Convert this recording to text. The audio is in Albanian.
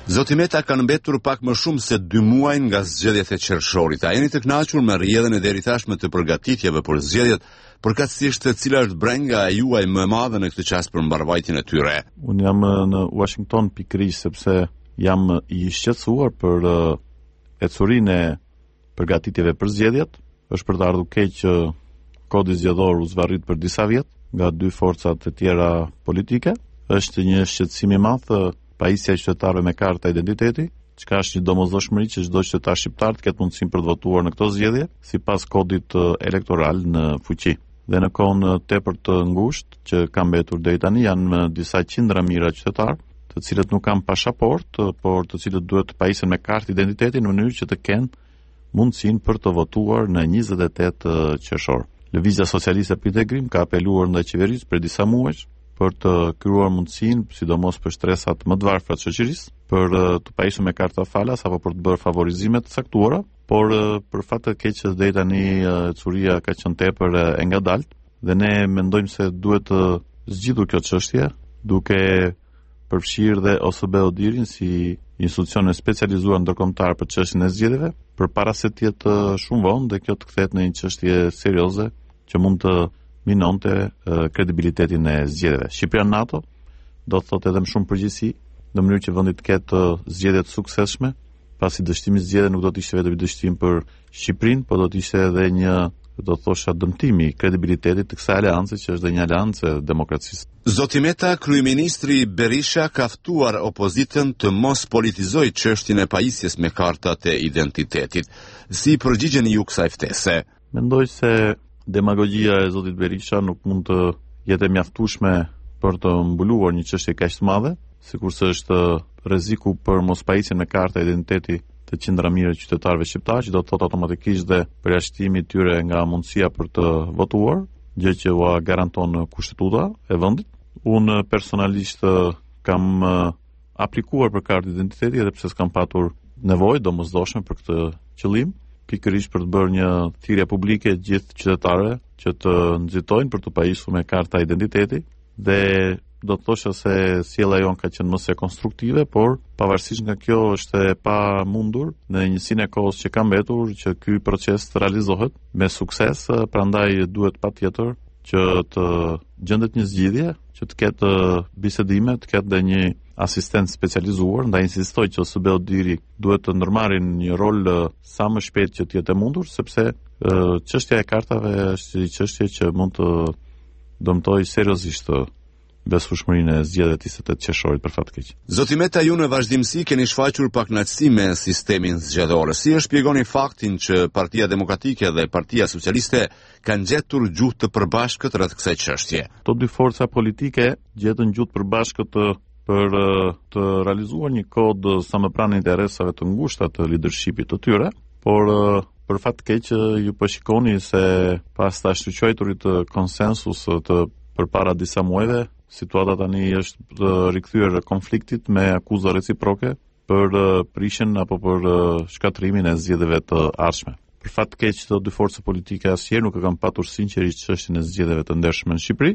Zoti Meta kanë mbetur pak më shumë se 2 muaj nga zgjedhjet e qershorit. A jeni të kënaqur me rrjedhën e deritashme të përgatitjeve për zgjedhjet, përkatësisht cila është brenga e juaj më e madhe në këtë çast për mbarvajtjen e tyre? Unë jam në Washington pikërisht sepse jam i shqetësuar për ecurinë e përgatitjeve për zgjedhjet. Është për të ardhur keq që kodi zgjedhor u zvarrit për disa vjet nga 2 forcat e tjera politike. Është një shqetësim i madh pajisja e qytetarëve me karta identiteti, çka është një domosdoshmëri që çdo qytetar shqiptar të ketë mundësinë për të votuar në këto zgjedhje sipas kodit elektoral në fuqi. Dhe në kohën tepër të ngushtë që ka mbetur deri tani janë disa qindra mijëra qytetarë, të cilët nuk kanë pasaport, por të cilët duhet të pajisen me kartë identiteti në mënyrë që të kenë mundësinë për të votuar në 28 qershor. Lëvizja Socialiste për Integrim ka apeluar ndaj qeverisë për disa muaj për të krijuar mundësinë, sidomos për shtresat më të varfra të shoqërisë, për të pajisur me karta falas apo për të bërë favorizime të caktuara, por për fat të keq që deri tani curia ka qenë tepër e ngadalt dhe ne mendojmë se duhet të zgjidhur kjo çështje duke përfshirë dhe OSB Odirin si institucion specializuar ndërkombëtar për çështjen e zgjedhjeve, përpara se të jetë shumë vonë dhe kjo të kthehet në një çështje serioze që mund të minonte kredibilitetin e zgjedhjeve. Shqipëria në NATO do të thotë edhe më shumë përgjegjësi në mënyrë që vendi të ketë zgjedhje të suksesshme, pasi dështimi i zgjedhjeve nuk do të ishte vetëm dështim për Shqipërinë, por do të ishte edhe një, do të thosha, dëmtimi i kredibilitetit të kësaj aleance që është dhe një aleancë e demokracisë. Zoti Meta, kryeministri Berisha ka ftuar opozitën të mos politizojë çështjen e pajisjes me kartat e identitetit. Si përgjigjeni ju kësaj ftese? Mendoj se demagogjia e zotit Berisha nuk mund të jetë e mjaftueshme për të mbuluar një çështje kaq të madhe, sikurse është rreziku për mospajisjen me karta identiteti të qindra mijëra qytetarëve shqiptar, që do të thotë automatikisht dhe përjashtimi i tyre nga mundësia për të votuar, gjë që u garanton kushtetuta e vendit. Unë personalisht kam aplikuar për kartë identiteti edhe pse s'kam patur nevojë domosdoshme për këtë qëllim, pikërisht për të bërë një thirrje publike gjithë qytetarëve që të nxitojnë për të pajisur me karta identiteti dhe do të thosha se sjellja jon ka qenë më se konstruktive, por pavarësisht nga kjo është e pamundur në njësinë e kohës që ka mbetur që ky proces të realizohet me sukses, prandaj duhet patjetër që të gjendet një zgjidhje, që të ketë bisedime, të ketë dhe një asistent specializuar, ndaj insistoj që OSB Odiri duhet të ndërmarrin një rol sa më shpejt që të jetë e mundur, sepse çështja e kartave është një çështje që mund të dëmtojë seriozisht besueshmërinë e zgjedhjeve të 28 qershorit për fat keq. Zoti Meta, ju në vazhdimsi keni shfaqur pakënaqësi me sistemin zgjedhor. Si e shpjegoni faktin që Partia Demokratike dhe Partia Socialiste kanë gjetur gjuhë të përbashkët rreth kësaj çështje? Këto dy forca politike gjetën gjuhë të përbashkët për të realizuar një kod sa më pranë interesave të ngushta të leadershipit të tyre, por për fat keq ju po shikoni se pas ta shtyqëturit konsensus të përpara disa muajve, situata tani është rikthyer konfliktit me akuza reciproke për prishjen apo për shkatrimin e zgjedhjeve të ardhshme. Për fat keq, këto dy forca politike asnjëherë nuk e kanë patur sinqerisht çështjen e zgjedhjeve të ndershme në Shqipëri.